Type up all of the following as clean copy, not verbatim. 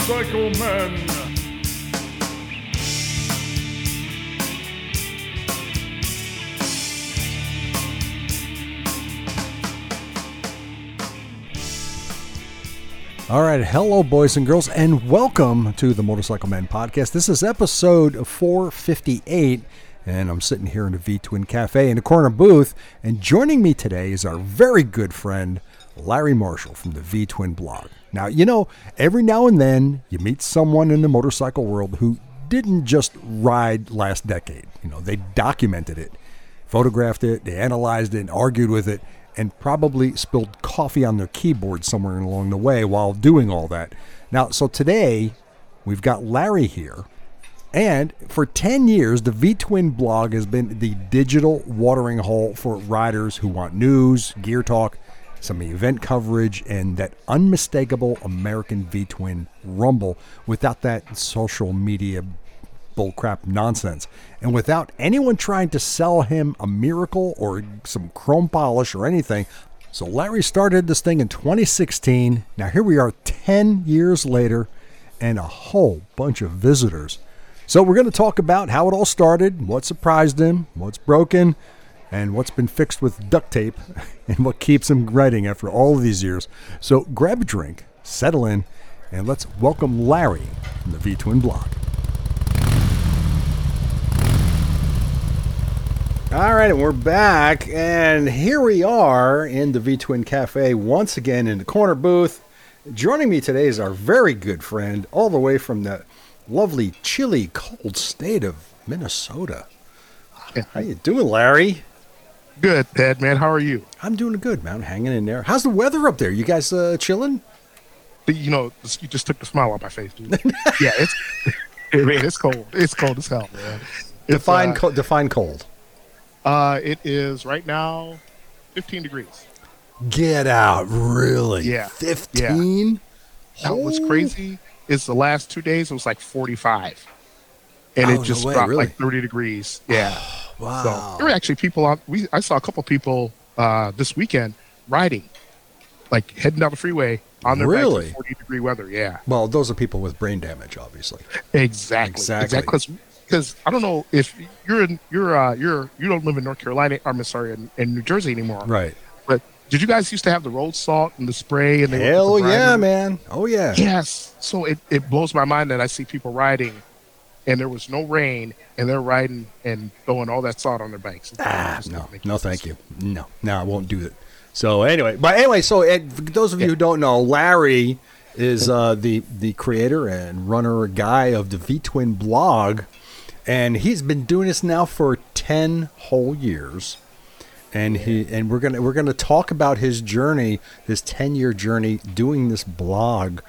Motorcycle Men. All right, hello, boys and girls, and welcome to the Motorcycle Men podcast. This is episode 458, and I'm sitting here in the V-Twin Cafe in the corner booth, and joining me today is our very good friend, Larry Marshall from the V-Twin blog. Now, you know, every now and then you meet someone in the motorcycle world who didn't just ride last decade. You know, they documented it, photographed it, they analyzed it, and argued with it, and probably spilled coffee on their keyboard somewhere along the way while doing all that. Now, so today, we've got Larry here, and for 10 years, the V-Twin blog has been the digital watering hole for riders who want news, gear talk, some event coverage, and that unmistakable American V-Twin rumble without that social media bullcrap nonsense, and without anyone trying to sell him a miracle or some chrome polish or anything. So Larry started this thing in 2016. Now here we are 10 years later and a whole bunch of visitors. So we're going to talk about how it all started, what surprised him, what's broken, and what's been fixed with duct tape, and what keeps him writing after all of these years. So grab a drink, settle in, and let's welcome Larry from the V-Twin blog. All right, and we're back, and here we are in the V-Twin Cafe once again in the corner booth. Joining me today is our very good friend, all the way from the lovely, chilly, cold state of Minnesota. How you doing, Larry? Good, Ted, man. How are you? I'm doing good, man. Hanging in there. How's the weather up there? You guys chilling? You know, you just took the smile off my face, dude. Yeah, it's cold. It's cold as hell, man. Define cold. It is right now 15 degrees. Get out, really? Yeah. 15? Yeah. Now, what's crazy is the last 2 days it was like 45. And it just dropped like 30 degrees. Yeah. Wow. So there were actually people I saw a couple people this weekend riding, like heading down the freeway on their bikes in 40-degree weather. Yeah. Well, those are people with brain damage, obviously. Exactly. Because I don't know if you don't live in North Carolina. I'm sorry, in New Jersey anymore. Right. But did you guys used to have the road salt and the spray? And hell yeah, man. Oh yeah. Yes. So it blows my mind that I see people riding, and there was no rain, and they're riding and throwing all that salt on their bikes. No, thank you. No, I won't do it. So anyway, so for those of you who don't know, Larry is the creator and runner guy of the V-Twin blog. And he's been doing this now for 10 whole years, and we're gonna talk about his journey, his 10-year journey doing this blog.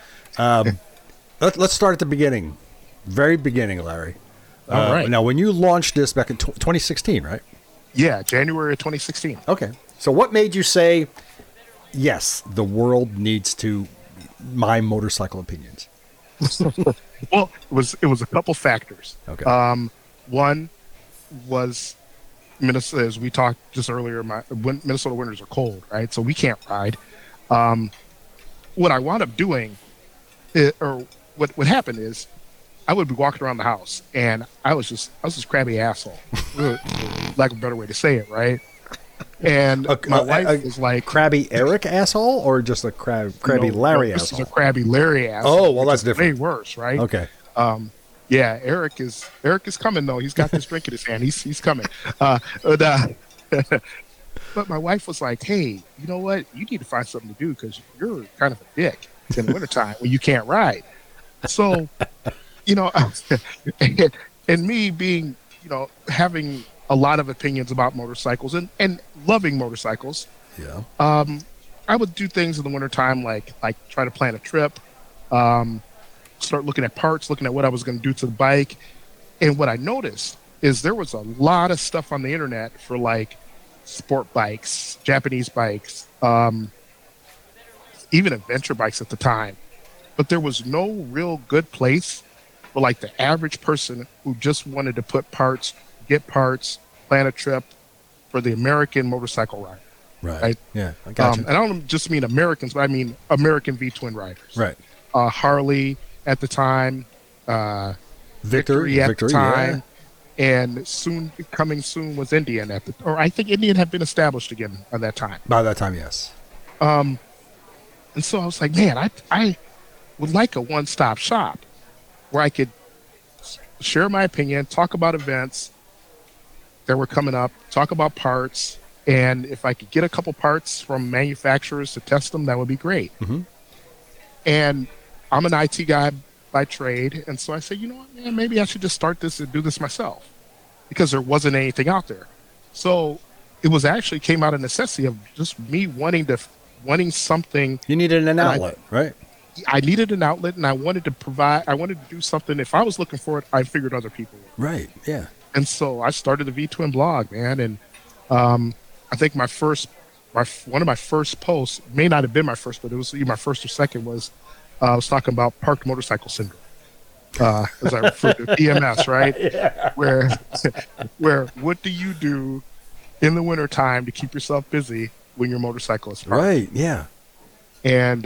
Let's start at the beginning, very beginning, Larry. All right. Now, when you launched this back in 2016, right? Yeah, January of 2016. Okay. So, what made you say, yes, the world needs to my motorcycle opinions? Well, it was a couple factors. Okay. One was Minnesota, as we talked just earlier. Minnesota winters are cold, right? So we can't ride. What I wound up doing, or what happened is, I would be walking around the house, and I was this crabby asshole, lack of a better way to say it, right? And my wife was like, crabby Eric asshole, or just a crabby Larry asshole? This is a crabby Larry asshole. Oh, well, that's different. Way worse, right? Okay. Yeah, Eric is coming though. He's got this drink in his hand. He's coming. But my wife was like, "Hey, you know what? You need to find something to do because you're kind of a dick in the wintertime when you can't ride." So, you know, and me being, you know, having a lot of opinions about motorcycles and loving motorcycles. Yeah. I would do things in the wintertime like try to plan a trip, start looking at parts, looking at what I was going to do to the bike. And what I noticed is there was a lot of stuff on the internet for like sport bikes, Japanese bikes, even adventure bikes at the time. But there was no real good place for like the average person who just wanted to put parts, get parts, plan a trip for the American motorcycle rider. Right. Yeah, I got you. And I don't just mean Americans, but I mean American V-twin riders. Right. Harley, at the time, Victory at the Victory, time, and coming soon was Indian or I think Indian had been established again at that time. By that time, yes. And so I was like, man, I would like a one-stop shop where I could share my opinion, talk about events that were coming up, talk about parts, and if I could get a couple parts from manufacturers to test them, that would be great. Mm-hmm. And I'm an IT guy by trade, and so I said, you know what, man, maybe I should just start this and do this myself because there wasn't anything out there. So it was actually came out of necessity of just me wanting something. You needed an outlet, right? I needed an outlet, and I wanted to do something. If I was looking for it, I figured other people would. Right, yeah. And so I started the V-Twin blog, man. And I think one of my first posts, may not have been my first, but it was either my first or second, was I was talking about parked motorcycle syndrome, as I refer to PMS, right? Yeah. Where what do you do in the wintertime to keep yourself busy when your motorcycle is parked? Right, yeah. And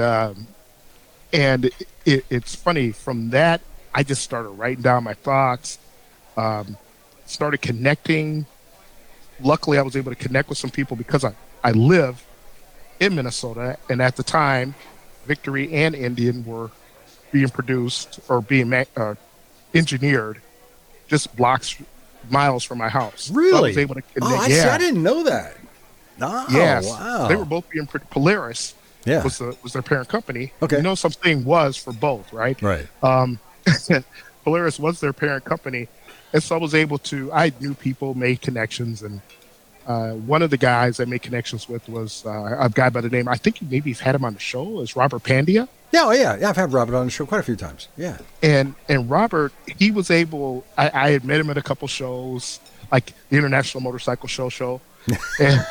it's funny, from that, I just started writing down my thoughts, started connecting. Luckily, I was able to connect with some people because I live in Minnesota, and at the time, Victory and Indian were being produced or being engineered just miles from my house. Really? So I was able to connect. I didn't know that. Oh, yes. wow. They were both being Polaris. Yeah. Was their parent company. Okay. You know, something was for both, right? Right. Polaris was their parent company. And so I was able to, I knew people, made connections. And one of the guys I made connections with was a guy by the name, I think maybe you've had him on the show, is Robert Pandya. Yeah, I've had Robert on the show quite a few times. Yeah. And Robert, he was able, I had met him at a couple shows, like the International Motorcycle Show. and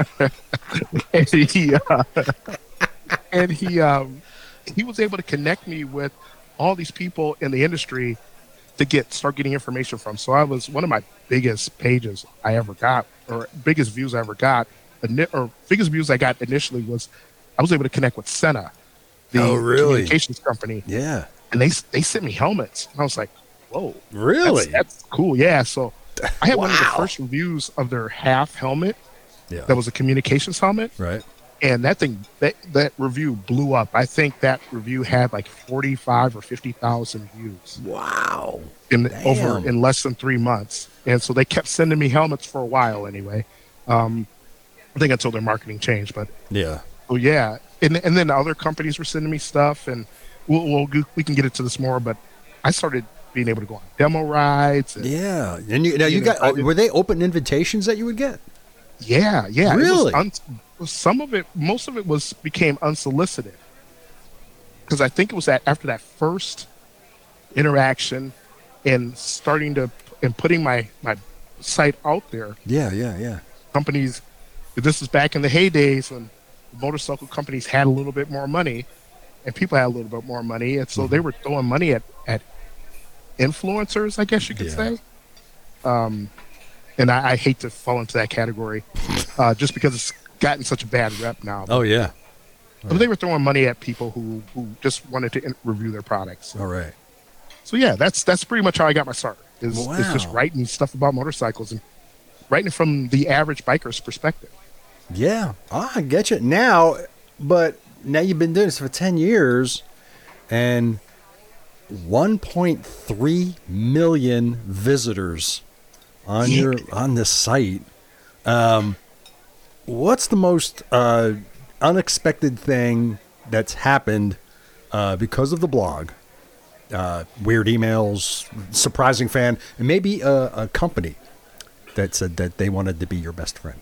he was able to connect me with all these people in the industry to start getting information from. So I was one of my biggest pages I ever got, or biggest views I ever got, or biggest views I got initially was I was able to connect with Senna, the communications company. Yeah. And they sent me helmets. And I was like, whoa. Really? That's cool. Yeah. So I had one of the first reviews of their half helmet. Yeah. That was a communications helmet. Right. And that thing, that review blew up. I think that review had like 45 or 50,000 views. Wow. In less than 3 months. And so they kept sending me helmets for a while anyway. I think until their marketing changed, but yeah. Oh yeah. And then other companies were sending me stuff, and we can get into this more, but I started being able to go on demo rides. And, yeah. And you got, were they open invitations that you would get? Yeah. Really? Most of it became unsolicited, because I think it was after that first interaction and putting my site out there. Yeah. Companies, this is back in the heydays when motorcycle companies had a little bit more money and people had a little bit more money, and so they were throwing money at influencers, I guess you could say. And I hate to fall into that category, just because it's gotten such a bad rep now. Oh, yeah. But they were throwing money at people who just wanted to review their products. All right. So yeah, that's pretty much how I got my start. Is just writing stuff about motorcycles and writing it from the average biker's perspective. Yeah, I get you now. But now you've been doing this for 10 years, and 1.3 million visitors on this site. What's the most unexpected thing that's happened because of the blog? Weird emails, surprising fan, and maybe a company that said that they wanted to be your best friend.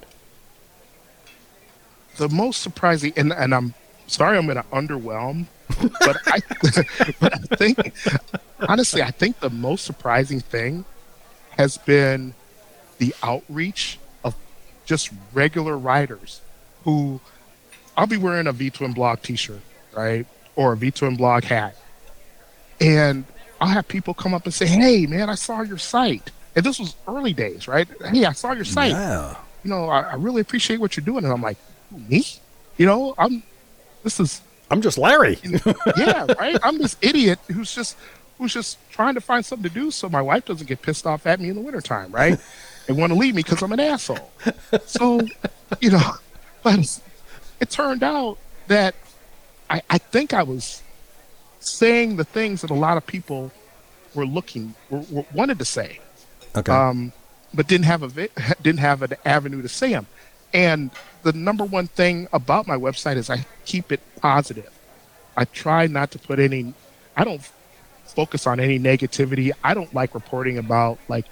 The most surprising, and I'm sorry I'm going to underwhelm, but I think, honestly, I think the most surprising thing has been the outreach of just regular riders who, I'll be wearing a V-Twin blog t-shirt, right? Or a V-Twin blog hat. And I'll have people come up and say, hey, man, I saw your site. And this was early days, right? Hey, I saw your site. Yeah. I really appreciate what you're doing. And I'm like, me? This is I'm just Larry. Yeah, right. I'm this idiot who's just trying to find something to do so my wife doesn't get pissed off at me in the wintertime, right? And want to leave me because I'm an asshole. So, you know, but it turned out that I think I was saying the things that a lot of people wanted to say, Okay. but didn't have an avenue to say them. And the number one thing about my website is I keep it positive. I try not to put any. I don't focus on any negativity. I don't like reporting about like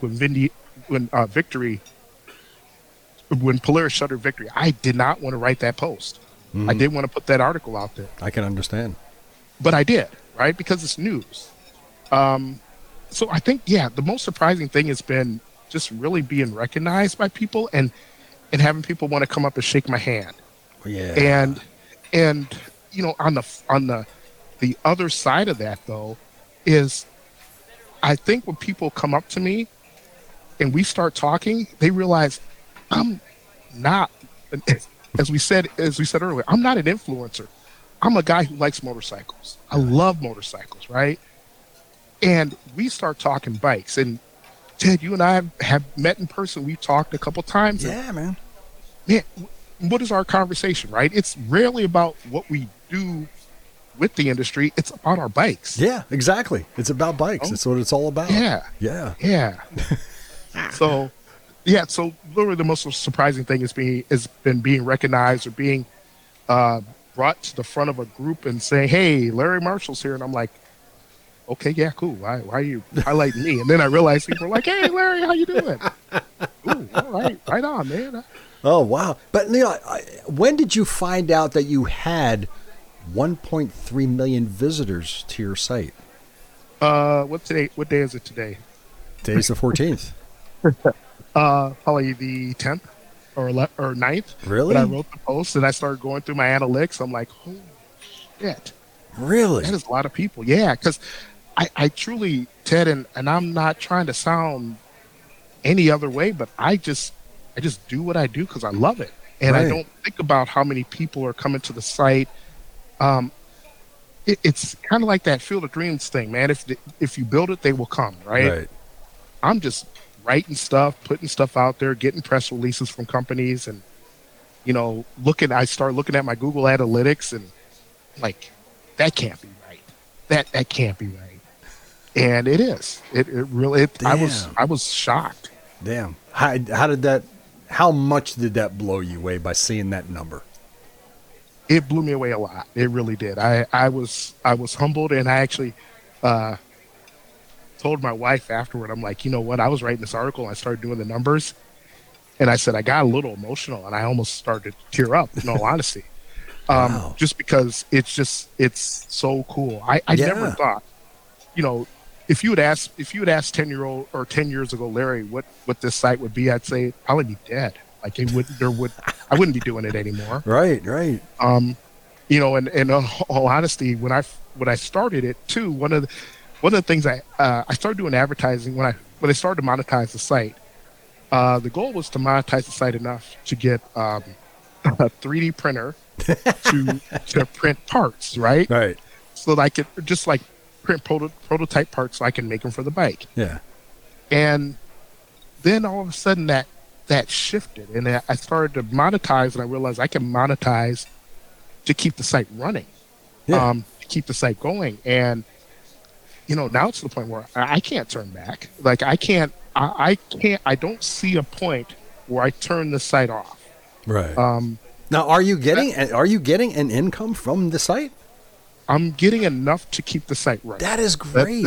when Polaris shuttered Victory. I did not want to write that post. I didn't want to put that article out there, I can understand. but I did, right? Because it's news. So I think, yeah, the most surprising thing has been just really being recognized by people and having people want to come up and shake my hand. Yeah. And you know, on the other side of that though is I think when people come up to me and we start talking, they realize I'm not, as we said earlier, I'm not an influencer. I'm a guy who likes motorcycles. I love motorcycles, right? And we start talking bikes. And Ted, you and I have met in person. We've talked a couple times. Yeah, man. Man, what is our conversation, right? It's rarely about what we do with the industry. It's about our bikes. Yeah, exactly. It's about bikes. That's what it's all about. Yeah. Yeah. Yeah. So literally the most surprising thing has been being recognized or being brought to the front of a group and saying, "Hey, Larry Marshall's here," and I'm like, "Okay, yeah, cool. Why are you highlighting me?" And then I realized people were like, "Hey, Larry, how you doing?" Ooh, all right on, man. Oh, wow. But, you know, when did you find out that you had 1.3 million visitors to your site? What day is it today? Today's the 14th. Probably the 10th or 9th. Really? When I wrote the post and I started going through my analytics, I'm like, holy shit. Really? That is a lot of people. Yeah, because I truly, Ted, and I'm not trying to sound any other way, but I just do what I do because I love it. And Right. I don't think about how many people are coming to the site. It's kind of like that Field of Dreams thing, man. If you build it, they will come, right? I'm just writing stuff, putting stuff out there, getting press releases from companies, and you know, I start looking at my Google Analytics and like, that can't be right. That can't be right. And it is. It really. I was shocked. Damn. How much did that blow you away by seeing that number? It blew me away a lot. It really did. I was humbled, and I actually told my wife afterward. I'm like, you know what? I was writing this article, and I started doing the numbers, and I said I got a little emotional, and I almost started to tear up. In all honesty, Wow. just because it's so cool. I never thought, you know, if you had asked 10 years ago, Larry, what this site would be, I'd say it'd probably be dead. Like I wouldn't be doing it anymore. Right. You know, and in all honesty, when I started it too, one of the things I started doing advertising when I started to monetize the site. The goal was to monetize the site enough to get a 3D printer to print parts, right? Right. So that I could just like print prototype parts so I can make them for the bike. Yeah. And then all of a sudden that shifted, and I started to monetize, and I realized I can monetize to keep the site running, to keep the site going. And you know, now it's to the point where I can't turn back. Like I don't see a point where I turn the site off. Right. Now, are you getting an income from the site? I'm getting enough to keep the site running. That is great.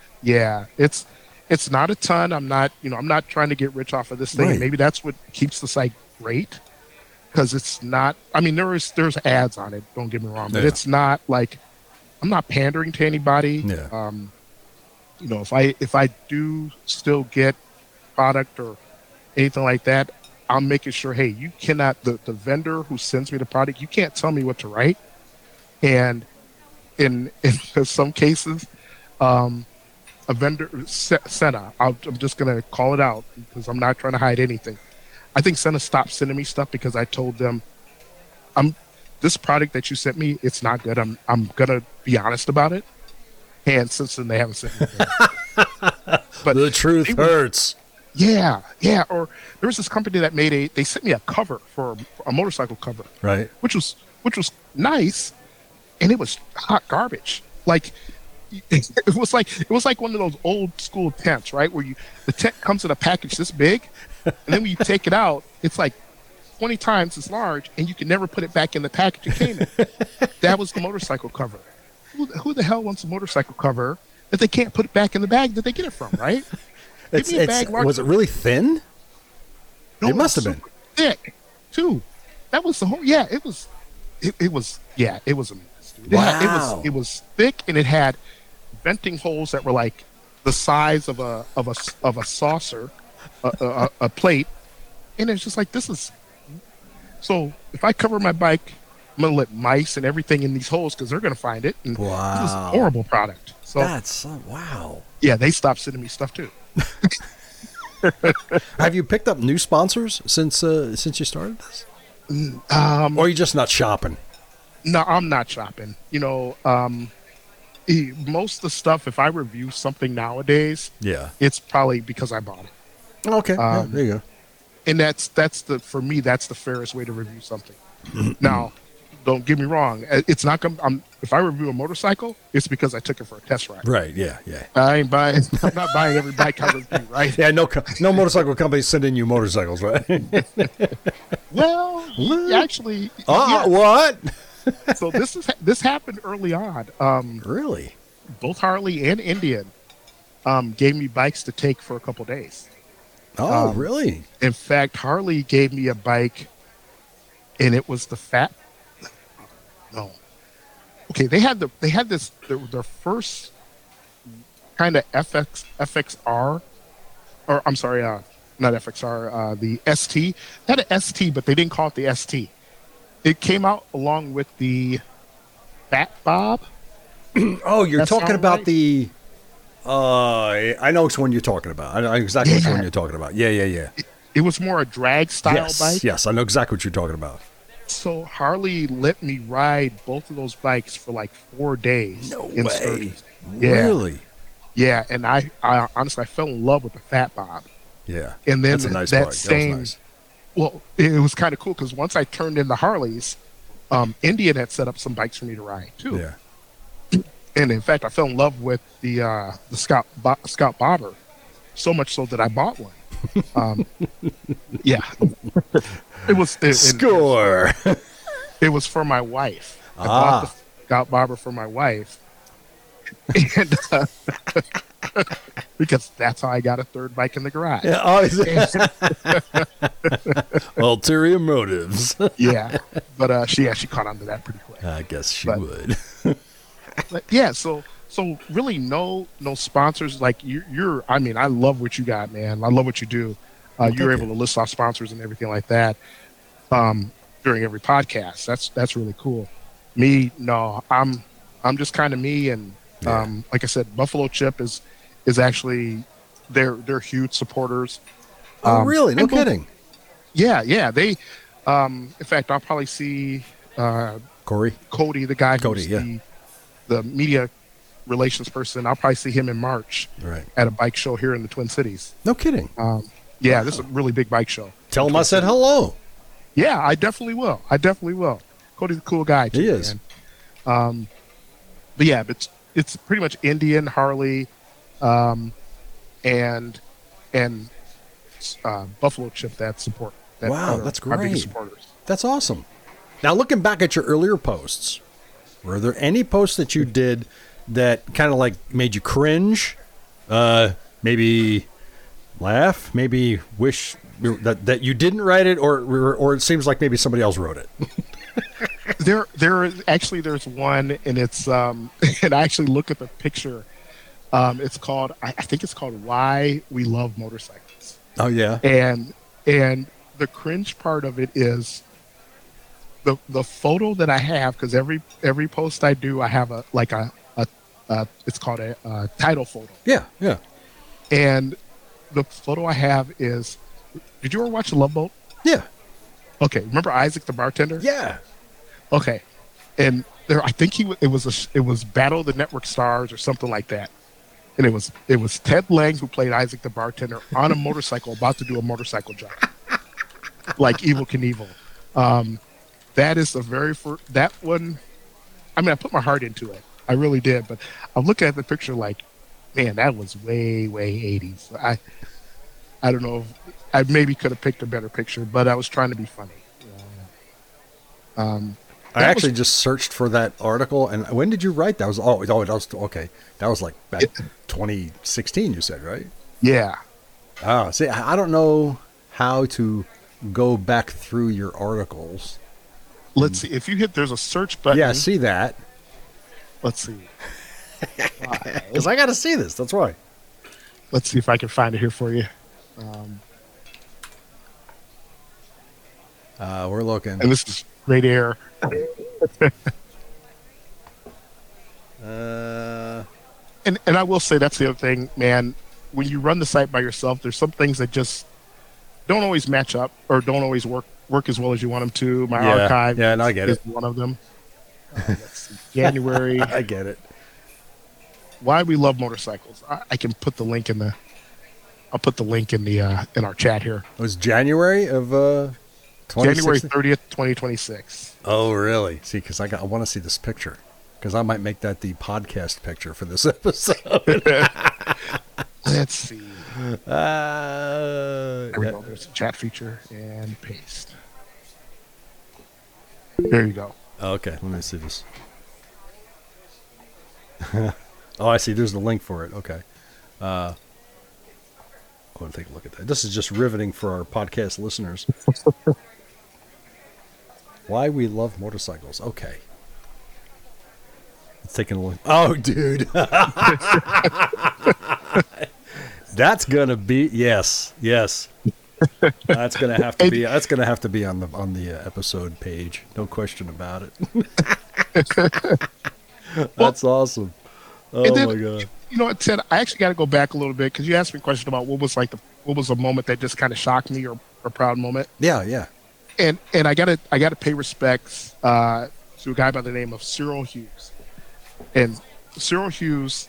It's not a ton. I'm not trying to get rich off of this thing. Right. Maybe that's what keeps the site great, because it's not. I mean, there's ads on it. Don't get me wrong, but it's not like I'm not pandering to anybody. Yeah. You know, if I do still get product or anything like that, I'm making sure. Hey, you cannot. The vendor who sends me the product, you can't tell me what to write. And in some cases, a vendor, Senna, I'm just going to call it out because I'm not trying to hide anything. I think Senna stopped sending me stuff because I told them this product that you sent me, it's not good. I'm gonna be honest about it. And since then, they haven't sent me. But the truth hurts. Yeah. Or there was this company that they sent me a cover for a motorcycle cover, Right. which was nice, and it was hot garbage. Like it was like one of those old school tents, right? Where the tent comes in a package this big, and then when you take it out, it's like 20 times as large, and you can never put it back in the package it came in. That was the motorcycle cover. Who the hell wants a motorcycle cover if they can't put it back in the bag that they get it from, right? Was it really thin? No, it must have been thick too. That was the whole. Yeah, it was. It was. Yeah, it was a mess, dude. Wow. It was thick, and it had venting holes that were like the size of a saucer, a plate, and it's just like, this is. So if I cover my bike, I'm gonna let mice and everything in these holes because they're gonna find it. And wow. This is a horrible product. So that's wow. Yeah, they stopped sending me stuff too. Have you picked up new sponsors since you started this? Or are you just not shopping? No, I'm not shopping. Most of the stuff, if I review something nowadays, it's probably because I bought it. Okay, there you go. And for me, that's the fairest way to review something. Now, don't get me wrong. It's not if I review a motorcycle, it's because I took it for a test ride. Right. Yeah. I'm not buying every bike I review, right? Yeah. No motorcycle companies sending you motorcycles, right? Well, actually. Yes. What? So this happened early on. Really? Both Harley and Indian gave me bikes to take for a couple days. Oh, really? In fact, Harley gave me a bike, and it was the fat. No. Okay, they had their first kind of FXR, or I'm sorry, not FXR, the ST. They had an ST, but they didn't call it the ST. It came out along with the Fat Bob. Oh, you're talking about the. I know which one you're talking about. I know exactly which one you're talking about. Yeah. It was more a drag style bike. Yes, I know exactly what you're talking about. So Harley let me ride both of those bikes for like 4 days. No way. Yeah. Really? Yeah, and I honestly, I fell in love with the Fat Bob. Yeah. And then that's a nice bike. That was nice. Well, it was kind of cool because once I turned in the Harleys, Indian had set up some bikes for me to ride too. Yeah. And in fact, I fell in love with the Scout Bobber, so much so that I bought one. Yeah, it was score. It was for my wife. I bought the Scout Bobber for my wife, and because that's how I got a third bike in the garage. Ulterior motives. Yeah, but she caught on to that pretty quick. I guess she would. But yeah, so really no sponsors. Like you're I mean, I love what you got, man. I love what you do. You're able to list off sponsors and everything like that during every podcast. That's really cool. Me, no, I'm just kind of me, and like I said, Buffalo Chip is actually they're huge supporters. Oh, really? No kidding. Yeah. They, in fact, I'll probably see Cody, the guy who's the media relations person. I'll probably see him in March at a bike show here in the Twin Cities. No kidding. Yeah, this is a really big bike show. Tell him I said hello. Yeah, I definitely will. Cody's a cool guy too. He is. Man. But yeah, it's pretty much Indian, Harley, and Buffalo Chip that support. Wow, that's great. Our biggest supporters. That's awesome. Now, looking back at your earlier posts, were there any posts that you did that kind of like made you cringe, maybe laugh, maybe wish that you didn't write it, or it seems like maybe somebody else wrote it? There's one, and it's and I actually look at the picture. It's called, I think it's called "Why We Love Motorcycles." Oh yeah, and the cringe part of it is the photo that I have, because every post I do, I have a it's called a title photo. Yeah. And the photo I have is, did you ever watch The Love Boat? Yeah. Okay, remember Isaac the bartender? Yeah. Okay, and there, I think it was Battle of the Network Stars or something like that, and it was Ted Lang who played Isaac the bartender on a motorcycle about to do a motorcycle jump, like Evil Knievel. That is the very first that one. I mean, I put my heart into it. I really did, but I'm looking at the picture like, man, that was way 80s. I don't know if I maybe could have picked a better picture, but I was trying to be funny. I actually just searched for that article, and when did you write that? That was okay. That was like back 2016. You said, right? Yeah. Ah, see, I don't know how to go back through your articles. Let's see if you hit. There's a search button. Yeah, see that. Let's see. Because I got to see this. That's why. Let's see if I can find it here for you. We're looking. And this is great air. And I will say that's the other thing, man. When you run the site by yourself, there's some things that just don't always match up or don't always work as well as you want them to. My archive, and I get is it. one of them. Let's see, January. I get it. Why we love motorcycles. I can put the link in the. I'll put the link in the in our chat here. It was January of January 30th, 2026. Oh, really? See, because I want to see this picture because I might make that the podcast picture for this episode. Let's see. There we Yeah. go. There's a chat feature and paste. There you go. Okay, let me see this. Oh, I see. There's the link for it. Okay. I want to take a look at that. This is just riveting for our podcast listeners. Why we love motorcycles. Okay. It's taking a look. Oh, dude. That's gonna be yes. That's gonna have to be. That's gonna have to be on the episode page. No question about it. That's awesome. Oh then, my god. You know what, Ted? I actually got to go back a little bit because you asked me a question about what was a moment that just kind of shocked me or a proud moment. Yeah. And I gotta pay respects to a guy by the name of Cyril Hughes. And Cyril Hughes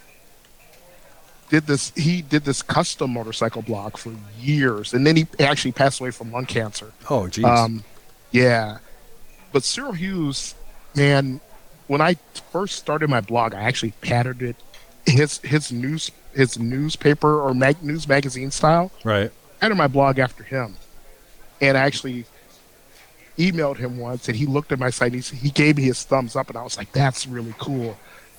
did this custom motorcycle blog for years, and then he actually passed away from lung cancer. Oh, geez. Yeah, but Cyril Hughes, man, when I first started my blog, I actually patterned it his newspaper or news magazine style. Right. Patterned my blog after him, and I actually emailed him once, and he looked at my site. And he gave me his thumbs up, and I was like, "That's really cool."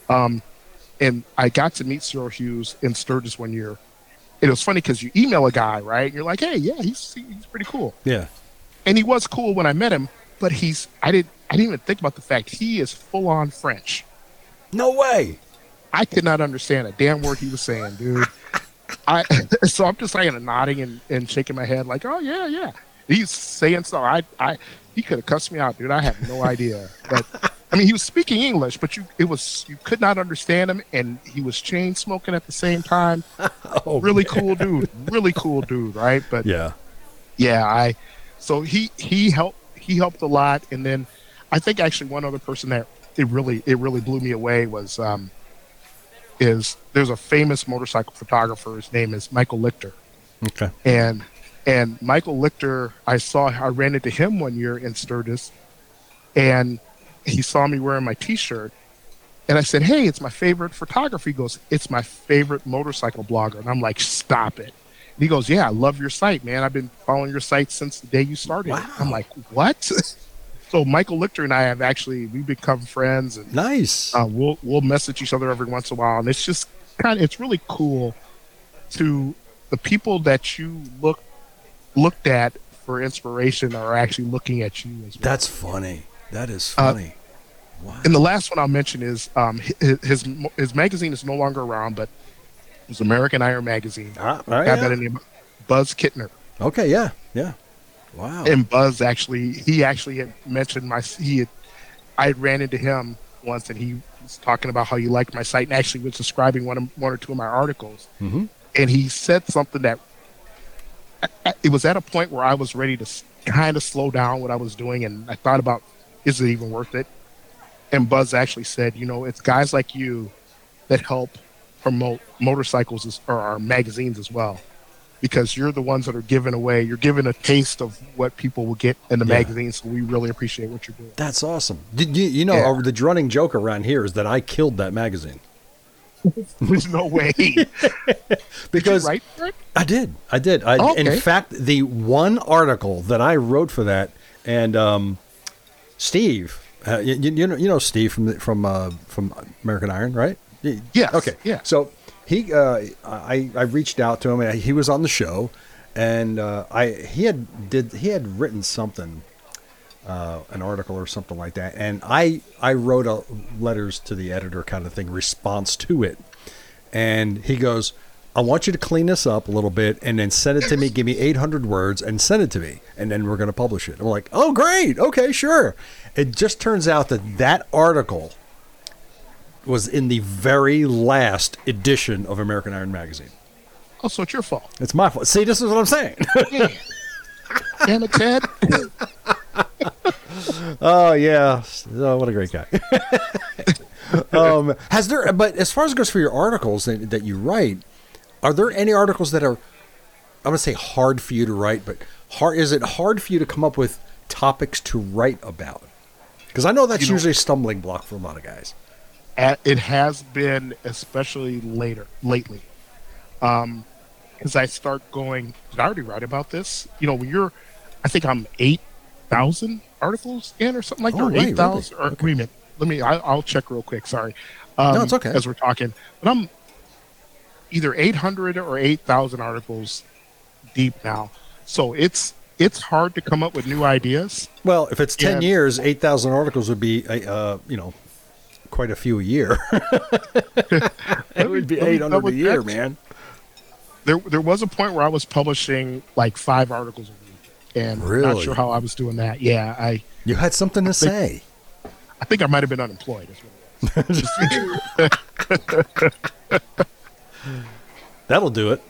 And I got to meet Cyril Hughes in Sturgis one year. And it was funny because you email a guy, right? And you're like, "Hey, yeah, he's pretty cool." Yeah. And he was cool when I met him, but I didn't even think about the fact he is full on French. No way. I could not understand a damn word he was saying, dude. So I'm just like nodding and shaking my head like, "Oh yeah." He's saying so. He could have cussed me out, dude. I have no idea. But I mean, he was speaking English, but you could not understand him, and he was chain smoking at the same time. Oh, really man. really cool dude, right? But Yeah. so he helped a lot, and then I think actually one other person that it really blew me away was there's a famous motorcycle photographer. His name is Michael Lichter. Okay. And Michael Lichter, I ran into him one year in Sturgis, and he saw me wearing my T-shirt, and I said, "Hey, it's my favorite photographer." He goes, "It's my favorite motorcycle blogger," and I'm like, "Stop it!" And he goes, "Yeah, I love your site, man. I've been following your site since the day you started." Wow. I'm like, "What?" So Michael Lichter and I we've become friends, and Nice. we'll message each other every once in a while, and it's just it's really cool to the people that you looked at for inspiration are actually looking at you as well. That's funny. That is funny. Wow. And the last one I'll mention is his magazine is no longer around, but it was American Iron Magazine. All Guy right, by the name of Buzz Kittner. Okay. Yeah. Wow. And Buzz he had mentioned I had ran into him once, and he was talking about how he liked my site, and actually was describing one or two of my articles. Mm-hmm. And he said something that it was at a point where I was ready to kind of slow down what I was doing, and I thought about is it even worth it? And Buzz actually said, it's guys like you that help promote motorcycles or our magazines as well, because you're the ones that are you're giving a taste of what people will get in the magazines. So we really appreciate what you're doing. That's awesome. The running joke around here is that I killed that magazine. There's no way. Because did you write for it? I did. Okay. In fact, the one article that I wrote for that, and Steve, you know Steve from American Iron, right? Yes. Okay. Yeah. So I reached out to him, and he was on the show, and he had written something, an article or something like that, and I wrote a letters to the editor kind of thing, response to it, and he goes, I want you to clean this up a little bit and then send it to me, give me 800 words and send it to me, and then we're going to publish it. I'm like, oh great, okay, sure. It just turns out that article was in the very last edition of American Iron magazine. Oh, so it's your fault. It's my fault. See, this is what I'm saying. Yeah. Damn it, Ted. Oh yeah. Oh, what a great guy. But as far as it goes for your articles that you write, are there any articles that are, I'm going to say hard for you to write, but is it hard for you to come up with topics to write about? Because I know that's usually a stumbling block for a lot of guys. It has been, especially lately. As I start going, did I already write about this? When I think I'm 8,000 articles in or something like that, or 8,000. Really? Wait a minute. I'll check real quick. Sorry. No, it's okay. As we're talking. But I'm either 800 or 8,000 articles deep now. So it's hard to come up with new ideas. Well, if it's 10 years, 8,000 articles would be, quite a few a year. It would be 800 a year, man. There was a point where I was publishing like 5 articles a week, and really? I'm not sure how I was doing that. Yeah, you had something to say. I think I might have been unemployed. Is what it was. That'll do it.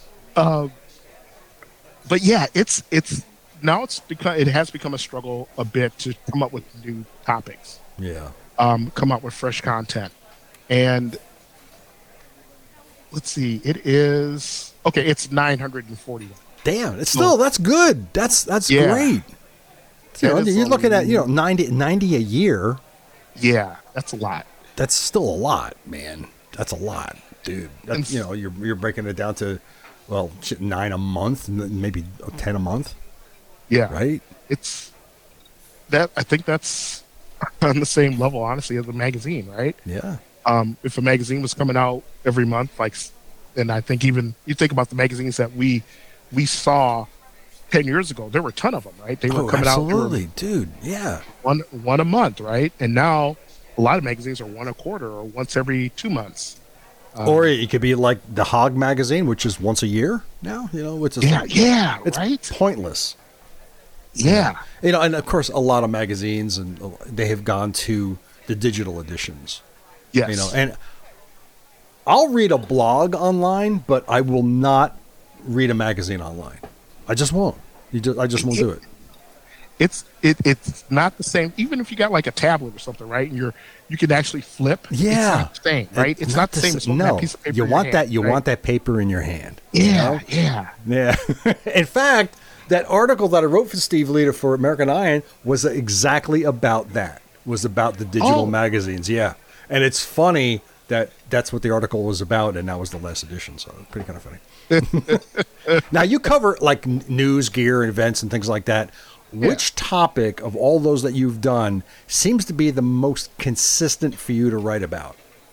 But yeah, it has become a struggle a bit to come up with new topics. Yeah. Come up with fresh content. And let's see, it's 941. Damn, that's good. That's great. You're looking at 90 a year. Yeah, that's a lot. That's still a lot, man. That's a lot, dude. You're breaking it down to 9 a month, maybe 10 a month. Yeah, right. It's that. I think that's on the same level, honestly, as a magazine, right? Yeah. If a magazine was coming out every month, and I think even you think about the magazines that we saw 10 years ago, there were a ton of them, right? They were coming out. Absolutely, dude. Yeah. One a month, right? And now a lot of magazines are one a quarter or once every 2 months. Or it could be like the Hog magazine, which is once a year now, which is it's right? pointless. Yeah. And of course, a lot of magazines, and they have gone to the digital editions. Yes. And I'll read a blog online, but I will not read a magazine online. I just won't. I just won't do it. It's not the same. Even if you got like a tablet or something, right? And you can actually flip. Yeah. It's not the same, right? It's not the same as that piece of paper. You want that. You right? want that paper in your hand. Yeah. Yeah. In fact, that article that I wrote for Steve Lita for American Iron was exactly about that. Was about the digital magazines. Yeah. And it's funny that's what the article was about, and that was the last edition. So pretty kind of funny. Now you cover like news, gear, and events and things like that. Which topic of all those that you've done seems to be the most consistent for you to write about?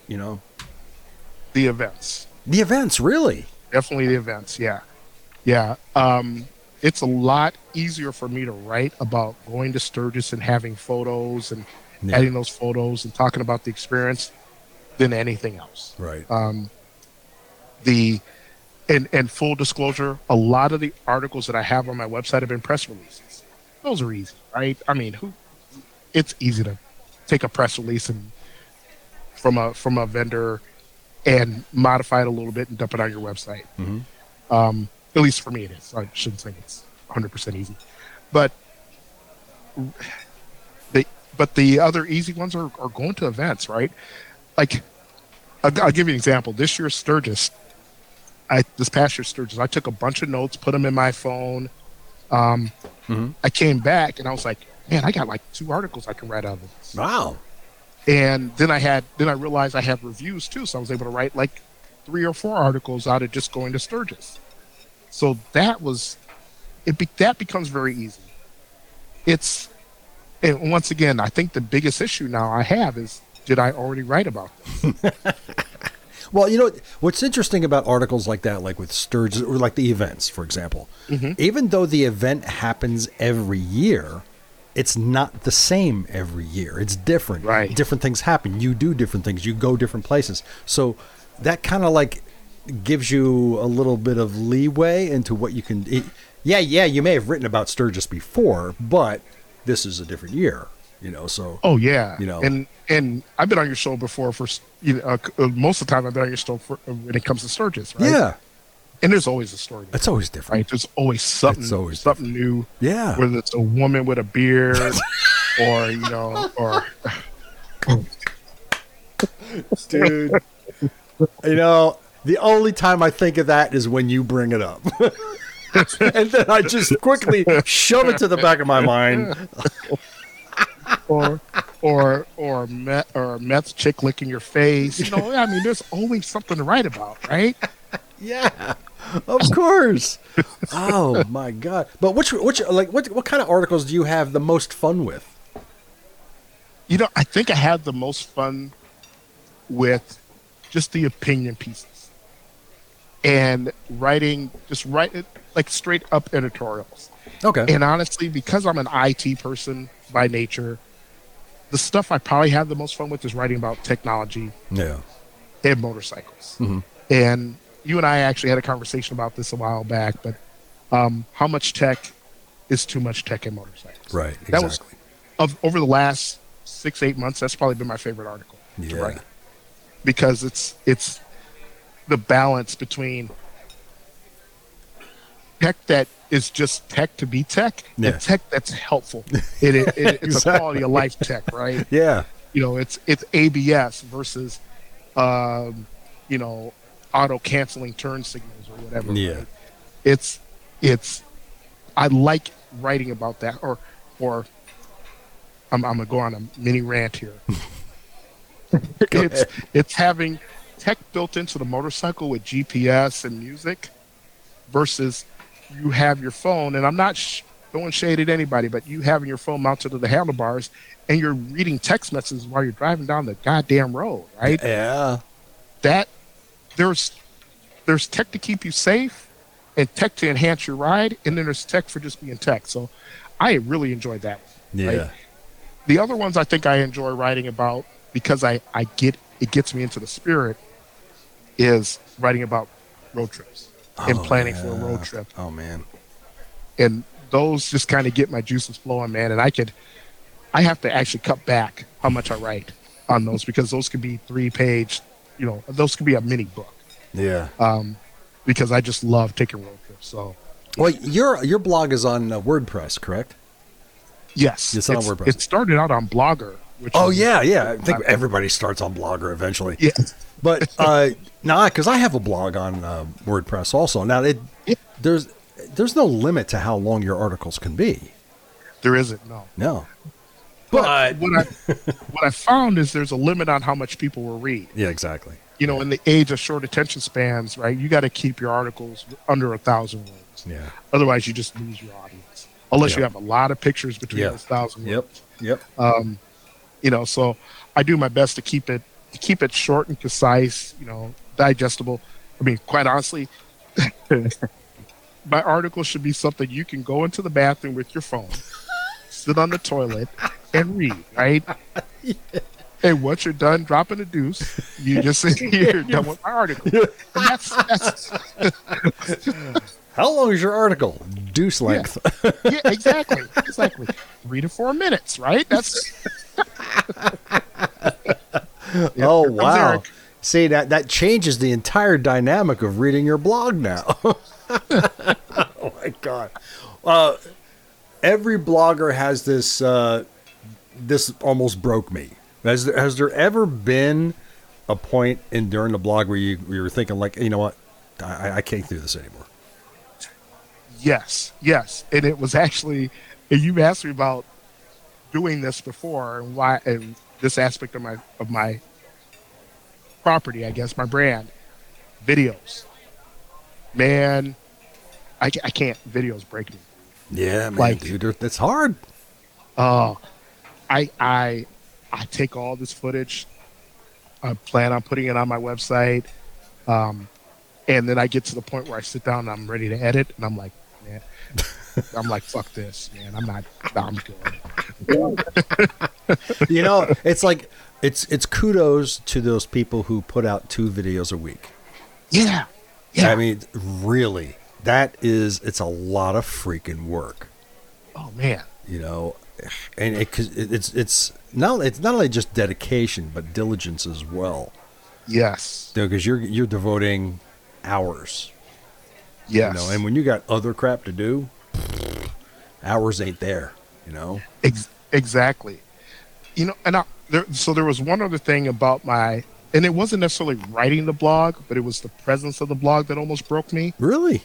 The events. The events, really? Definitely the events. Yeah. It's a lot easier for me to write about going to Sturgis and having photos and adding those photos and talking about the experience than anything else. Right. And full disclosure, a lot of the articles that I have on my website have been press releases. Those are easy, right? I mean, it's easy to take a press release and from a vendor and modify it a little bit and dump it on your website. Mm-hmm. At least for me, it is. I shouldn't say it's 100% easy, but but the other easy ones are going to events, right? Like, I'll give you an example. This year, Sturgis, this past year, Sturgis, I took a bunch of notes, put them in my phone. I came back and I was like, man, I got like 2 articles I can write out of this. Wow. And then I realized I have reviews too, so I was able to write like 3 or 4 articles out of just going to Sturgis. So that becomes very easy. And once again, I think the biggest issue now I have is, did I already write about this? Well, you know, what's interesting about articles like that, like with Sturgis, or like the events, for example, even though the event happens every year, it's not the same every year. It's different. Right. Different things happen. You do different things. You go different places. So that kind of like gives you a little bit of leeway into what you can. Yeah, you may have written about Sturgis before, but this is a different year. You know, so. Oh yeah. You know, and I've been on your show before for most of the time I've been on your show when it comes to Sturgis, right? Yeah. And there's always a story. It's always different. Right? There's always something. It's always something new. Yeah. Whether it's a woman with a beard, or dude. You know, the only time I think of that is when you bring it up. And then I just quickly shove it to the back of my mind. or meth chick licking your face. You know, I mean, there's always something to write about, right? Yeah, of course. Oh my God! But what kind of articles do you have the most fun with? You know, I think I had the most fun with just the opinion pieces and writing like straight up editorials. Okay. And honestly, because I'm an IT person by nature, the stuff I probably have the most fun with is writing about technology and motorcycles. And you and I actually had a conversation about this a while back, but how much tech is too much tech in motorcycles? Right, exactly. That was, over the last 6-8 months, that's probably been my favorite article to write. Because it's the balance between tech that is just tech to be tech, and tech that's helpful. It's a quality of life tech, right? Yeah. You know, it's ABS versus, you know, auto canceling turn signals or whatever. Yeah. Right? I like writing about that, or I'm gonna go on a mini rant here. It's having tech built into the motorcycle with GPS and music versus you have your phone, and I'm not throwing shade at anybody, but you having your phone mounted to the handlebars and you're reading text messages while you're driving down the goddamn road, right? Yeah. That there's tech to keep you safe and tech to enhance your ride, and then there's tech for just being tech. So I really enjoyed that. Yeah. Right? The other ones I think I enjoy writing about because it gets me into the spirit is writing about road trips and planning for a road trip. Oh man. And those just kind of get my juices flowing, man. And I have to actually cut back how much I write on those because those could be 3-page, you know, those could be a mini book. Yeah. Because I just love taking road trips. So, well, your blog is on WordPress, correct? Yes. It's on WordPress. It started out on Blogger. Yeah. I think everybody starts on Blogger eventually. Yeah. But because I have a blog on WordPress also. Now there's no limit to how long your articles can be. There isn't, no. But what I found is there's a limit on how much people will read. Yeah, exactly. You know, in the age of short attention spans, right? You got to keep your articles under 1,000 words. Yeah. Otherwise, you just lose your audience. Unless you have a lot of pictures between those 1,000 words. Yep. You know, so I do my best to keep it short and concise. You know, digestible. I mean, quite honestly, my article should be something you can go into the bathroom with your phone, sit on the toilet, and read. Right. And once you're done dropping a deuce, you just say, you're done with my article. And that's how long is your article? Deuce length. Yeah, exactly. 3 to 4 minutes, right? That's. Oh, wow. Eric. See, that changes the entire dynamic of reading your blog now. Oh, my God. Every blogger has this this almost broke me. Has there ever been a point during the blog where you were thinking like, you know what, I can't do this anymore? Yes. And it was actually, and you asked me about doing this before and why, and this aspect of my property, I guess, my brand, videos. Man, I can't. Videos break me. Yeah, man, Like, dude, that's hard. I take all this footage. I plan on putting it on my website, and then I get to the point where I sit down and I'm ready to edit, and I'm like, man, I'm like, fuck this, man. I'm good. You know, it's like it's kudos to those people who put out 2 videos a week. Yeah. I mean, really, it's a lot of freaking work. Oh man. You know, and it's not only just dedication but diligence as well. Yes. Because you're devoting hours. Yes. You know, and when you got other crap to do, hours ain't there. You know. Exactly. You know, and there was one other thing about and it wasn't necessarily writing the blog, but it was the presence of the blog that almost broke me. Really?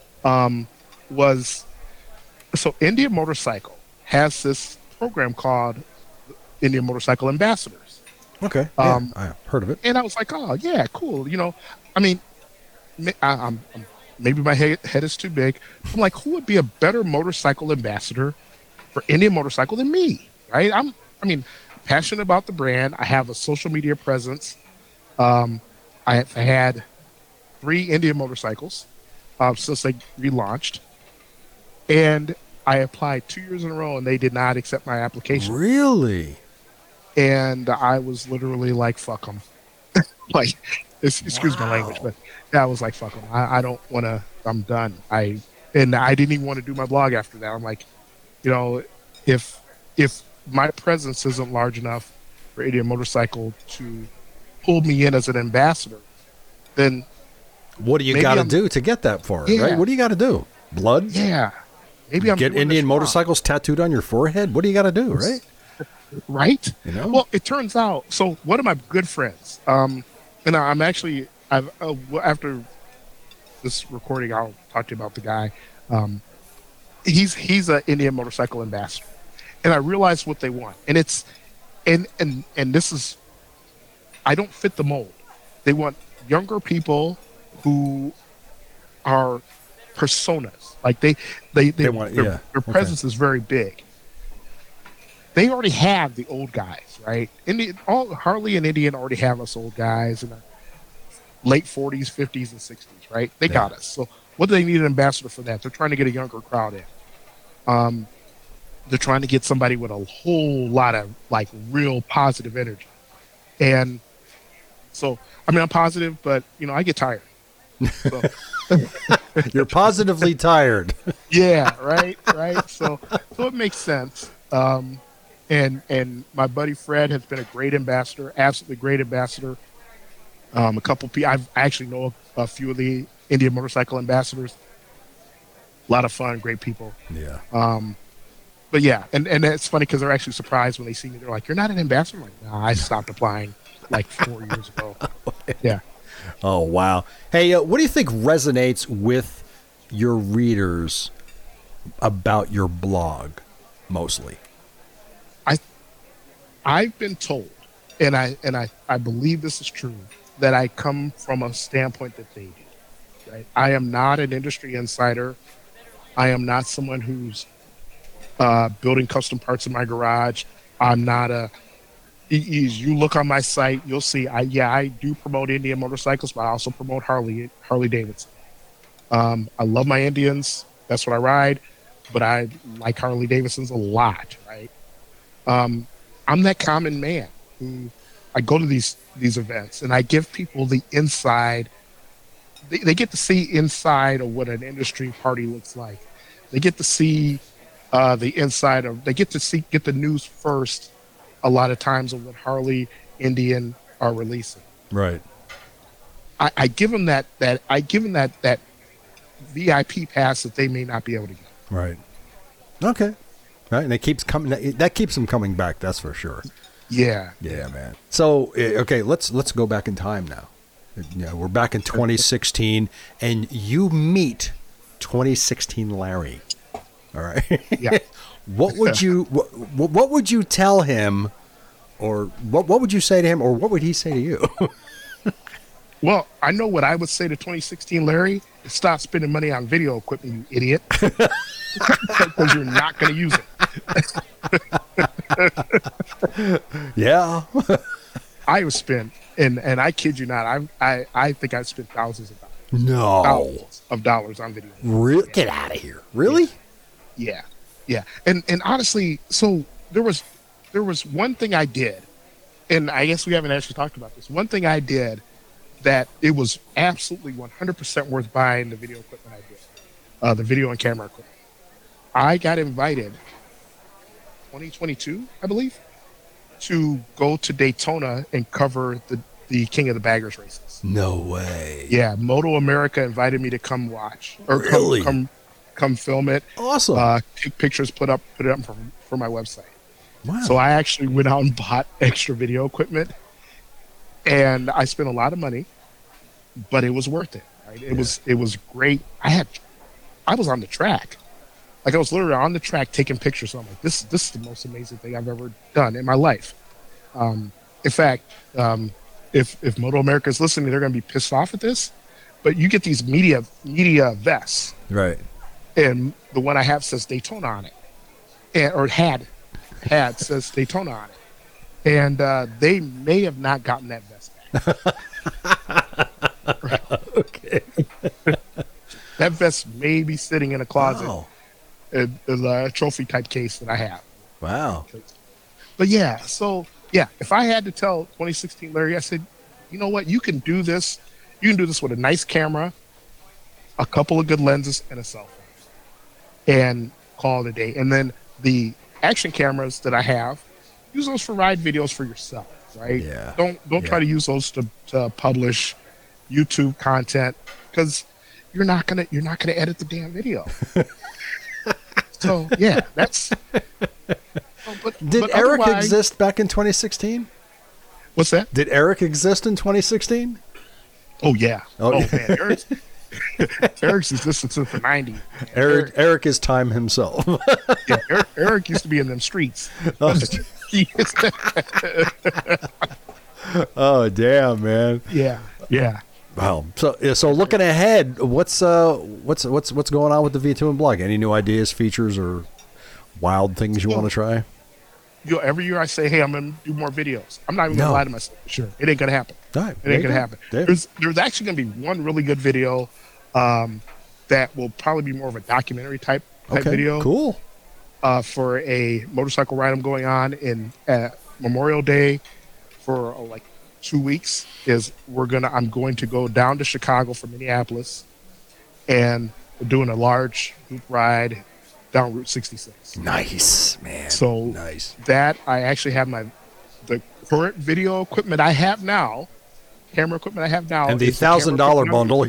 So Indian Motorcycle has this program called Indian Motorcycle Ambassadors. Okay. Yeah, I heard of it. And I was like, oh yeah, cool. You know, I mean, I'm maybe my head is too big. I'm like, who would be a better motorcycle ambassador for Indian Motorcycle than me? Right? I mean, passionate about the brand. I have a social media presence. I've had 3 Indian motorcycles since they relaunched, and I applied 2 years in a row, and they did not accept my application. Really? And I was literally like, "Fuck them!" Like, excuse my language, but I was like, "Fuck them!" I don't want to. I'm done. I didn't even want to do my blog after that. I'm like, you know, if my presence isn't large enough for Indian Motorcycle to pull me in as an ambassador, then what do you got to do to get that far? Yeah. Right? What do you got to do? Blood? Yeah. Maybe I'm get doing Indian this wrong. motorcycles tattooed on your forehead. What do you got to do? Right? Right. You know. Well, it turns out. So one of my good friends, and I'm actually, after this recording, I'll talk to you about the guy. He's an Indian Motorcycle ambassador, and I realized what they want, and it's, and this is, I don't fit the mold. They want younger people who are personas. Like they want, their presence is very big. They already have the old guys, right? Harley and Indian already have us old guys in the late 40s, 50s, and 60s, right? They got us. So what do they need an ambassador for that? They're trying to get a younger crowd in. They're trying to get somebody with a whole lot of like real positive energy. And so, I mean, I'm positive, but you know, I get tired. So. You're positively tired. Yeah, right. So it makes sense. And my buddy Fred has been a great ambassador, absolutely great ambassador. A couple people, I actually know a few of the Indian Motorcycle ambassadors. A lot of fun, great people. Yeah. But yeah, and it's funny because they're actually surprised when they see me. They're like, "You're not an ambassador?" I'm like, "Nah, I stopped applying like 4 years ago." Yeah. Oh wow. Hey, what do you think resonates with your readers about your blog, mostly? I've been told, and I believe this is true, that I come from a standpoint that they do. Right? I am not an industry insider. I am not someone who's building custom parts in my garage. I'm not you look on my site, you'll see. I do promote Indian motorcycles, but I also promote Harley Davidson. I love my Indians. That's what I ride, but I like Harley Davidsons a lot. Right. I'm that common man who I go to these events and I give people the inside. They get to see inside of what an industry party looks like. They get to see the inside of. They get the news first. A lot of times of what Harley, Indian are releasing. Right. I give them that VIP pass that they may not be able to get. Right. Okay. Right, and it keeps coming. That keeps them coming back. That's for sure. Yeah. Yeah, man. So okay, let's go back in time now. We're back in 2016, and you meet 2016 Larry. All right. Yeah. What would you tell him, or what would you say to him, or what would he say to you? Well, I know what I would say to 2016 Larry is stop spending money on video equipment, you idiot. Because you're not going to use it. Yeah. I was spent, and I kid you not, I think I spent thousands of dollars. No. Thousands of dollars on video. Get out of here. Really? Yeah. Yeah. And honestly, so there was one thing I did, and I guess we haven't actually talked about this. One thing I did that it was absolutely 100% worth buying the video equipment I did, the video and camera equipment. I got invited 2022, I believe, to go to Daytona and cover the King of the Baggers races. No way. Yeah, Moto America invited me to come watch or Really? come film it. Awesome. Take pictures, put it up for my website. Wow. So I actually went out and bought extra video equipment, and I spent a lot of money, but it was worth it. Right? It was great. I was on the track. Like I was literally on the track taking pictures. So I'm like, this is the most amazing thing I've ever done in my life. In fact, if Moto America is listening, they're going to be pissed off at this. But you get these media vests, Right. and the one I have says Daytona on it, or had says Daytona on it, and they may have not gotten that vest back. Okay. That vest may be sitting in a closet. Wow. In a trophy type case that I have. Wow. But yeah, so yeah, if I had to tell 2016 Larry, I said, you know what, you can do this. You can do this with a nice camera, a couple of good lenses, and a cell phone, and call it a day. And then the action cameras that I have, use those for ride videos for yourself, right? Yeah. Don't try to use those to publish YouTube content, because you're not gonna edit the damn video. So yeah, that's. Did Eric exist back in 2016? What's that? Did Eric exist in 2016? Oh yeah. Oh, Oh, man, Eric's existed since the '90s. Eric is time himself. Yeah, Eric used to be in them streets. Oh damn, man. Yeah. Wow. So looking ahead, what's going on with the V2 and blog? Any new ideas, features, or wild things you want to try? Every year I say, hey, I'm gonna do more videos. I'm not even gonna lie to myself. Sure, it ain't gonna happen. All right. It ain't gonna happen. Damn. There's actually gonna be one really good video that will probably be more of a documentary type video. Cool. For a motorcycle ride I'm going on in Memorial Day for like 2 weeks. I'm going to go down to Chicago from Minneapolis, and we're doing a large group ride down Route 66. Nice, man. So nice. That I actually have the current video equipment I have now, camera equipment I have now, and the $1,000 bundle.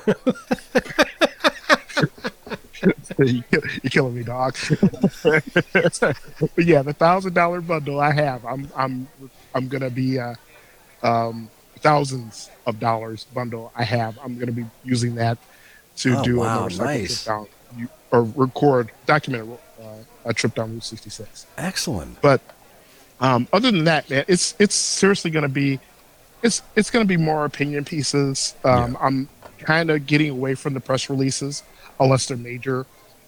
You're killing me, dog. But yeah, the $1,000 bundle I have, I'm gonna be thousands of dollars bundle I have. I'm gonna be using that to do a motorcycle trip down or document a trip down Route 66. Excellent. But other than that, man, it's seriously gonna be it's gonna be more opinion pieces. I'm kind of getting away from the press releases unless they're major.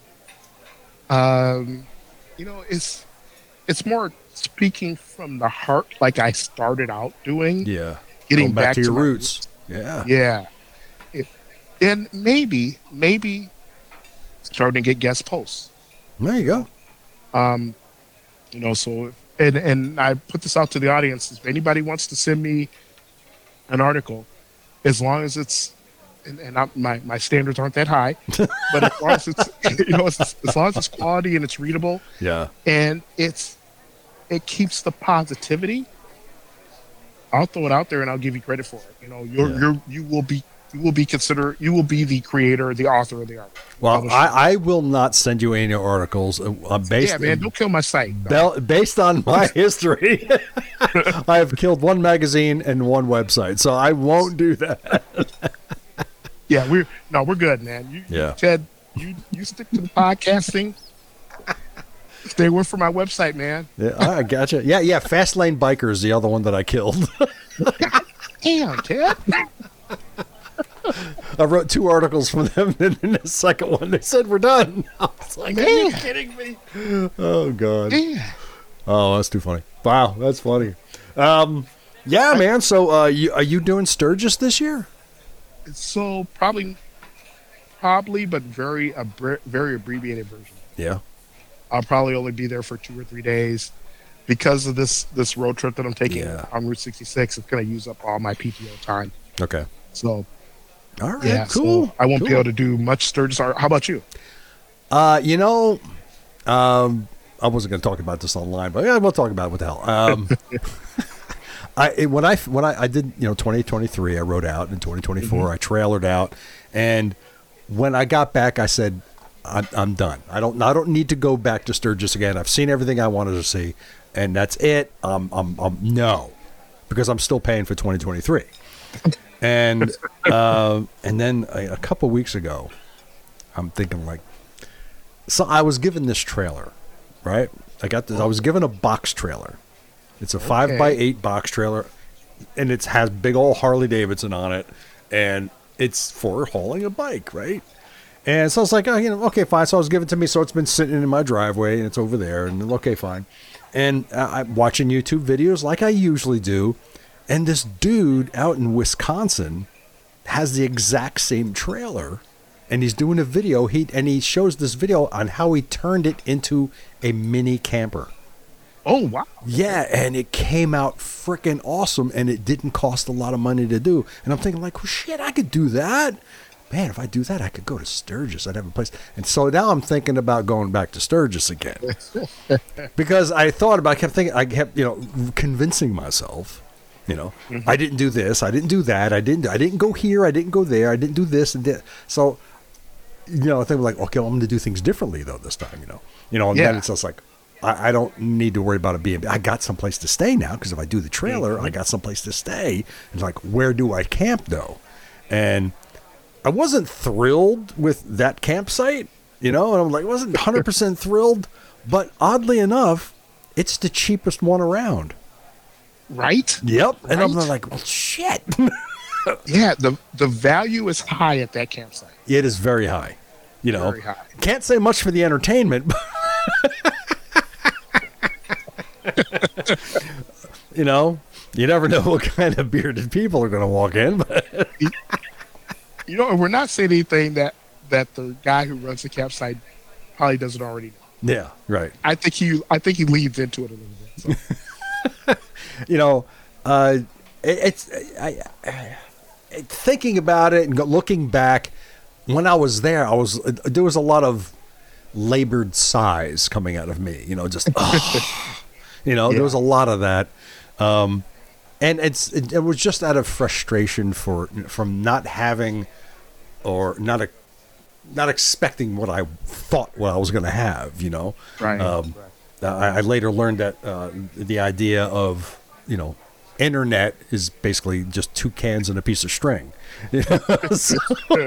It's more speaking from the heart, like I started out doing. Yeah, getting back to your my roots. Yeah. And maybe starting to get guest posts. There you go. So and I put this out to the audience. If anybody wants to send me an article, as long as it's my standards aren't that high, but as long as it's as long as it's quality and it's readable, and it keeps the positivity, I'll throw it out there and I'll give you credit for it. You will be will be considered. You will be the creator, the author of the article. Well, I will not send you any articles based. Yeah, man, don't kill my site. Based on my history, I have killed one magazine and one website, so I won't do that. Yeah, we're good, man. Ted, you stick to the podcasting. Stay away from my website, man. Yeah, I gotcha. Yeah. Fast Lane Biker is the other one that I killed. Damn, Ted. I wrote 2 articles for them, and in the second one, they said we're done. I was like, are you kidding me? Oh, God. Yeah. Oh, that's too funny. Wow, that's funny. Yeah, man. So, are you doing Sturgis this year? So probably, but very abbreviated version. Yeah. I'll probably only be there for 2 or 3 days because of this road trip that I'm taking on Route 66. It's going to use up all my PTO time. Okay. So, all right, yeah, cool. So I won't be able to do much Sturgis art. How about you? I wasn't going to talk about this online, but yeah, we'll talk about it. What the hell? When I did 2023, I rode out. In 2024, I trailered out, and when I got back, I said, I'm done. I don't need to go back to Sturgis again. I've seen everything I wanted to see, and that's it. No, because I'm still paying for 2023. And then a couple weeks ago, I'm thinking so I was given this trailer, right? I was given a box trailer. It's a 5x8 box trailer, and it has big old Harley Davidson on it, and it's for hauling a bike, right? And so I was like, okay, fine. So it was given to me. So it's been sitting in my driveway, and it's over there. And okay, fine. And I'm watching YouTube videos like I usually do. And this dude out in Wisconsin has the exact same trailer. And he's doing a video. He shows this video on how he turned it into a mini camper. Oh, wow. Yeah, and it came out freaking awesome. And it didn't cost a lot of money to do. And I'm thinking well, shit, I could do that. Man, if I do that, I could go to Sturgis. I'd have a place. And so now I'm thinking about going back to Sturgis again. Because I kept convincing myself, I didn't do this. I didn't do that. I didn't go here. I didn't go there. I didn't do this and that. So, I think okay, well, I'm going to do things differently though this time, and then it's just like, I don't need to worry about a B&B. I got someplace to stay now because if I do the trailer, I got someplace to stay. It's like, where do I camp though? And I wasn't thrilled with that campsite, and I'm like, I wasn't 100% thrilled, but oddly enough, it's the cheapest one around. Right? Yep. And I'm like, well, shit. Yeah, the value is high at that campsite. It is very high. Very high. Can't say much for the entertainment, but you never know what kind of bearded people are going to walk in, but we're not saying anything that the guy who runs the campsite probably doesn't already know. Yeah, right. I think he leads into it a little bit. So. Thinking about it and looking back, when I was there, there was a lot of labored sighs coming out of me. There was a lot of that. And it was just out of frustration from not having or not expecting what I thought I was going to have, Right. I later learned that the idea of, internet is basically just 2 cans and a piece of string. So,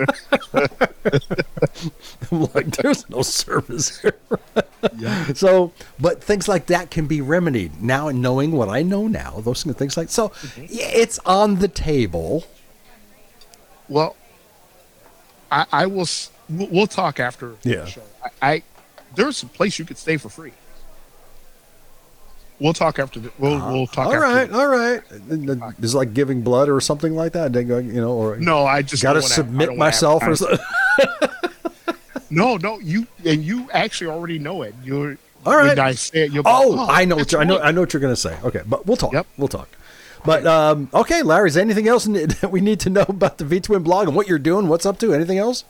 I'm like, there's no service here. Yeah. So, but things like that can be remedied now, and knowing what I know now, those things like so, it's on the table. Well, I will. We'll talk after the show. There's a place you could stay for free. We'll talk after the. We'll talk. All right. Is it like giving blood or something like that? Or no, I just got to submit myself or something. No, you actually already know it. You're all right. When I say it, I know what you're going to say. Okay, but we'll talk. Yep. We'll talk. But okay, Larry, is there anything else that we need to know about the V-Twin blog and what you're doing? What's up to? Anything else?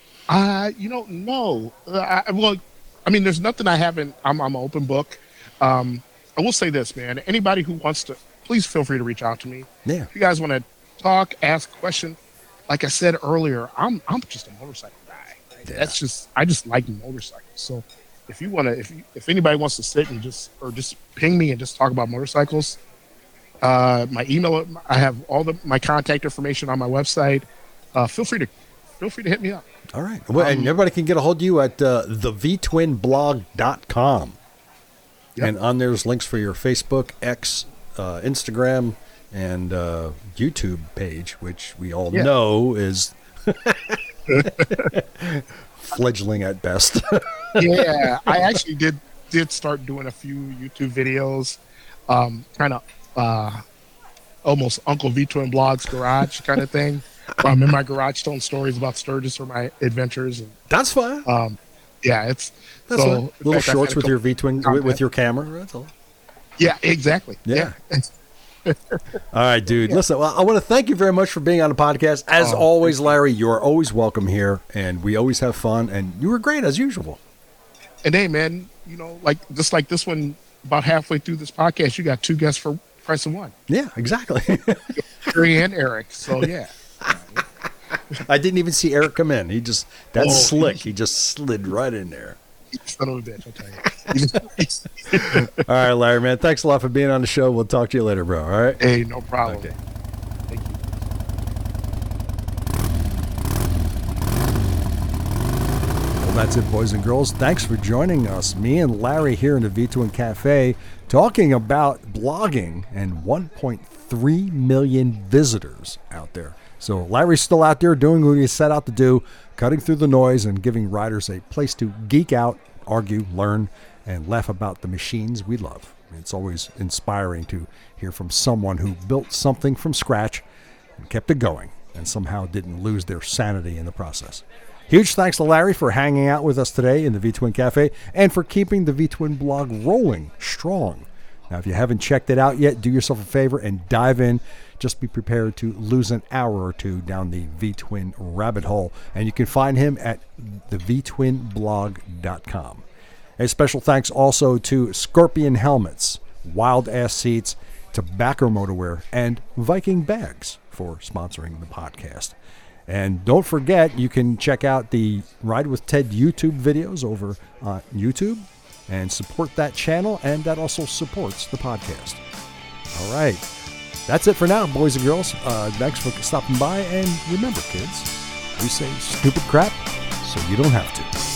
No. There's nothing I haven't. I'm an open book. I will say this, man. Anybody who wants to, please feel free to reach out to me. Yeah. If you guys want to talk, ask a question, like I said earlier, I'm just a motorcycle guy. Right? Yeah. I just like motorcycles. So if you want to, if anybody wants to sit and just ping me and just talk about motorcycles, my email, I have all my contact information on my website. Feel free to hit me up. All right. Well, and everybody can get a hold of you at thevtwinblog.com. Yep. And on there's links for your Facebook, X, Instagram, and YouTube page, which we all know is fledgling at best. Yeah, I actually did start doing a few YouTube videos, kind of almost Uncle V Twin Blogs garage kind of thing. I'm in my garage telling stories about Sturgis or my adventures. And, That's fine. yeah, That's fine. Little shorts with your V Twin with your camera. That's all. Yeah, exactly. Yeah. All right, dude. Yeah. Listen, well, I want to thank you very much for being on the podcast. As always, Larry, you are always welcome here, and we always have fun, and you were great as usual. And hey, man, just like this one, about halfway through this podcast, you got 2 guests for price of 1. Yeah, exactly. Harry and Eric. So, yeah. I didn't even see Eric come in. That's slick. He just slid right in there. Son of a bitch, I'll tell you. All right, Larry, man. Thanks a lot for being on the show. We'll talk to you later, bro. All right? Hey, no problem. Okay. Thank you. Well, that's it, boys and girls. Thanks for joining us. Me and Larry here in the V2 Cafe talking about blogging and 1.3 million visitors out there. So Larry's still out there doing what he set out to do, cutting through the noise and giving riders a place to geek out, argue, learn, and laugh about the machines we love. It's always inspiring to hear from someone who built something from scratch and kept it going and somehow didn't lose their sanity in the process. Huge thanks to Larry for hanging out with us today in the V-Twin Cafe and for keeping the V-Twin blog rolling strong. Now, if you haven't checked it out yet, do yourself a favor and dive in. Just be prepared to lose an hour or two down the V-Twin rabbit hole. And you can find him at thevtwinblog.com. A special thanks also to Scorpion Helmets, Wild Ass Seats, Tobacco Motorwear, and Viking Bags for sponsoring the podcast. And don't forget, you can check out the Ride with Ted YouTube videos over on YouTube and support that channel, and that also supports the podcast. All right. That's it for now, boys and girls. Thanks for stopping by, and remember, kids, we say stupid crap so you don't have to.